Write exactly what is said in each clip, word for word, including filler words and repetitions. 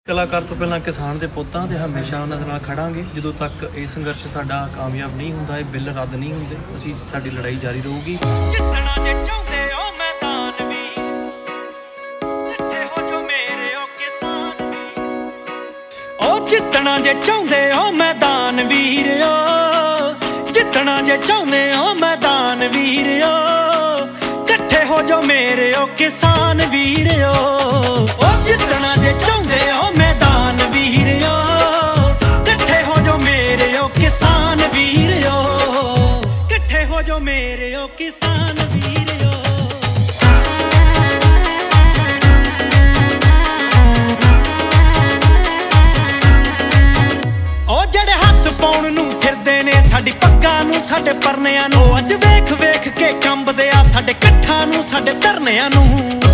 ਕਲਾਕਾਰ ਤੋਂ ਪਹਿਲਾਂ ਕਿਸਾਨ ਦੇ ਪੁੱਤਾਂ ਤੇ ਹਮੇਸ਼ਾ ਉਹਨਾਂ ਦੇ ਨਾਲ ਖੜਾਂਗੇ ਜਦੋਂ ਤੱਕ ਇਹ ਸੰਘਰਸ਼ ਸਾਡਾ ਕਾਮਯਾਬ ਨਹੀਂ ਹੁੰਦਾ, ਇਹ ਬਿੱਲ ਰੱਦ ਨਹੀਂ ਹੁੰਦੇ। ਅਸੀਂ ਸਾਡੀ ਲੜਾਈ ਜਾਰੀ ਰਹੂਗੀ। ਜਿੱਤਣਾ ਜੇ ਚਾਹੁੰਦੇ ਹੋ ਮੈਦਾਨ ਵੀ ਇਕੱਠੇ ਹੋ ਜੋ ਮੇਰੇ ਓ ਕਿਸਾਨ ਵੀ। ਓ ਜਿੱਤਣਾ ਜੇ ਚਾਹੁੰਦੇ ਹੋ ਮੈਦਾਨ ਵੀਰਿਓ, ਜਿੱਤਣਾ ਜੇ ਚਾਹੁੰਦੇ ਹੋ ਮੈਦਾਨ ਵੀਰਿਓ, ਇਕੱਠੇ ਹੋ ਜੋ ਮੇਰੇ ਓ ਕਿਸਾਨ ਵੀਰਿਓ। ਓ ਜਿੱਤਣਾ ਜੇ ਚਾਹੁੰਦੇ ਹੋ ਮੈਦਾਨ ਵੀਰਿਓ, ਇਕੱਠੇ ਹੋ ਜੋ ਮੇਰੇ ਓ ਕਿਸਾਨ ਵੀਰਿਓ, ਇਕੱਠੇ ਹੋ ਜੋ ਮੇਰੇ ਓ ਕਿਸਾਨ ਵੀਰਿਓ। ਓ ਜਿਹੜੇ ਹੱਥ ਪਾਉਣ ਨੂੰ ਫਿਰਦੇ ਨੇ ਸਾਡੀ ਪੱਗਾਂ ਨੂੰ, ਸਾਡੇ ਪਰਨਿਆਂ ਨੂੰ, ਅੱਜ ਵੇਖ ਵੇਖ ਕੇ ਕੰਬਦੇ ਆ ਸਾਡੇ ਕੱਠਾਂ ਨੂੰ, ਸਾਡੇ ਧਰਨਿਆਂ ਨੂੰ।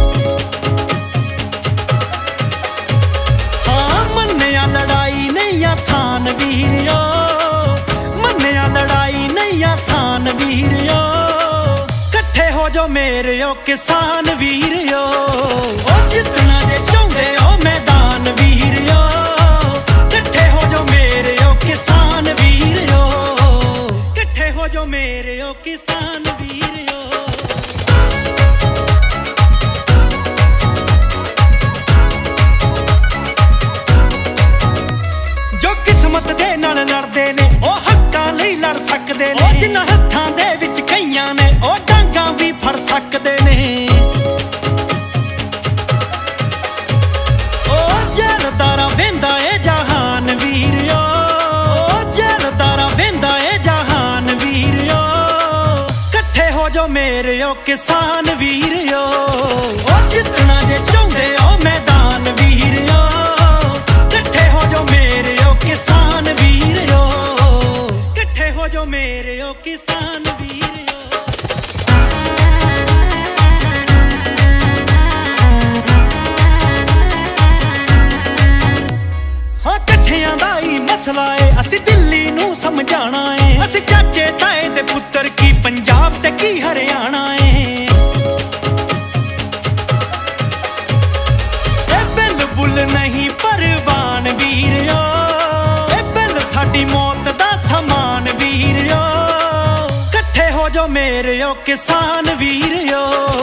ਹਾਂ ਮੰਨਿਆ ਲੜਾਈ ਨਹੀਂ ਆਸਾਨ ਵੀਰਿਓ, ਮੰਨਿਆ ਲੜਾਈ ਨਹੀਂ ਆਸਾਨ ਵੀਰਿਓ, ਇਕੱਠੇ ਹੋ ਜੋ ਮੇਰੇ ਓ ਕਿਸਾਨ ਵੀਰਿਓ। ਓ ਜਿੱਤਣਾ ਜੇ ਚਾਹੁੰਦੇ ਹੋ ਮੈਦਾਨ ਵੀਰਿਓ, ਇਕੱਠੇ ਹੋ ਜੋ ਮੇਰੇ ਓ ਕਿਸਾਨ ਵੀਰਿਓ, ਇਕੱਠੇ ਹੋ ਜੋ ਮੇਰੇ ਓ ਕਿਸਾਨ ਵੀਰਿਓ। ਜੋ ਕਿਸਮਤ ਦੇ ਨਾਲ ਲੜਦੇ ਨੇ ਉਹ ਹੱਕਾਂ ਲਈ ਲੜ ਸਕਦੇ ਨੇ, ਉਹ ਜਿਨ੍ਹਾਂ ਹੱਥਾਂ ਦੇ ਵਿੱਚ ਕਈਆਂ ਨੇ ਉਹ ਡਾਂਗਾਂ ਵੀ ਫੜ ਸਕਦੇ ਨੇ। ਉਹ ਜੈਲਦਾਰਾ ਵੇਂਦਾ ਏ ਜਹਾਨ ਵੀਰਿਓ, ਉਹ ਜੈਲਦਾਰਾ ਵੇਂਦਾ ਏ ਜਹਾਨ ਵੀਰਿਓ, ਇਕੱਠੇ ਹੋ ਜੋ ਮੇਰੇ ਓ ਕਿਸਾਨ ਵੀਰਿਓ। ਉਹ ਜਿੱਤਣਾ ਜੇ ਚਾਹੁੰਦੇ ਹੋ ਮੈਦਾਨ ਵੀਰਿਓ, ਇਕੱਠੇ ਹੋ ਜੋ ਮੇਰੇ ਓ ਕਿਸਾਨ ਵੀਰਿਓ, ਇਕੱਠੇ ਹੋ ਜੋ ਮੇਰੇ ਓ ਕਿਸਾਨ ਵੀਰਿਓ। ਹਾਂ ਇਕੱਠਿਆਂ ਦਾ ਹੀ ਮਸਲਾ ਏ, ਅਸੀਂ ਦਿੱਲੀ ਨੂੰ ਸਮਝਾਣਾ ਏ, ਅਸੀਂ ਚਾਚੇ ਤਾਏ ਦੇ ਪੁੱਤਰ ਕੀ ਪੰਜਾਬ ਤੇ ਕੀ ਹਰਿਆਣਾ ਏ। ਇਹ ਬਿੱਲ ਬੁੱਲ ਨਹੀਂ ਪਰਵਾਨ ਵੀਰਿਓ, ਇਹ ਬਿੱਲ ਸਾਡੀ ਮੌਤ ਦਾ ਸਮਾਨ ਵੀਰਿਓ, ਇਕੱਠੇ ਹੋ ਜੋ ਮੇਰੇ ਓ ਕਿਸਾਨ ਵੀਰਿਓ।